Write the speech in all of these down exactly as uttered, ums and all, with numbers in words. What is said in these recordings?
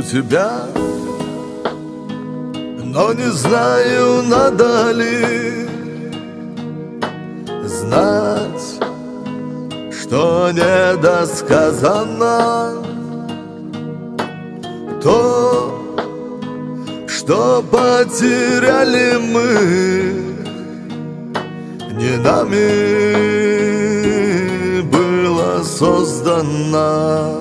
тебя, но не знаю, надо ли знать, что недосказанно, то, что потеряли мы, не нами было создано.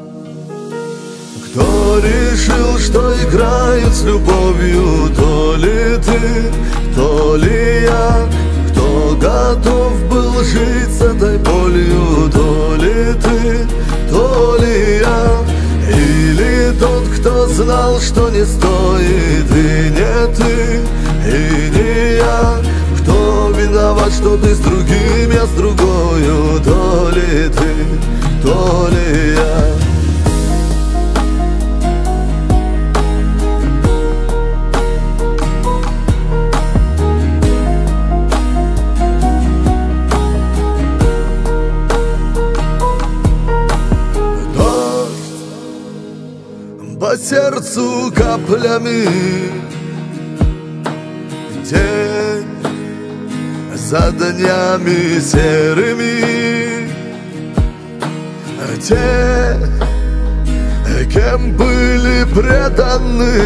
Кто решил, что играют с любовью, то ли ты, то ли я. Кто готов был жить с этой болью, то ли ты, то ли я. Или тот, кто знал, что не стоит, и не ты, и не я. Кто виноват, что ты с другим, я с другою, то ли ты, то ли я. По сердцу каплями, день за днями серыми. Те, кем были преданы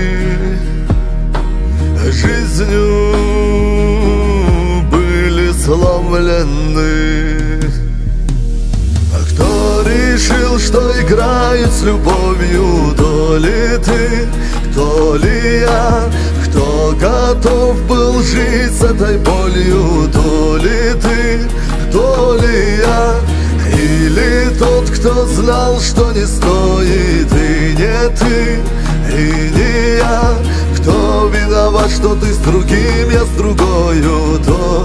жизнью, были сломлены. Кто решил, что играет с любовью, то ли ты, то ли я. Кто готов был жить с этой болью, то ли ты, то ли я. Или тот, кто знал, что не стоит, и не ты, и не я. Кто виноват, что ты с другим, я с другою, то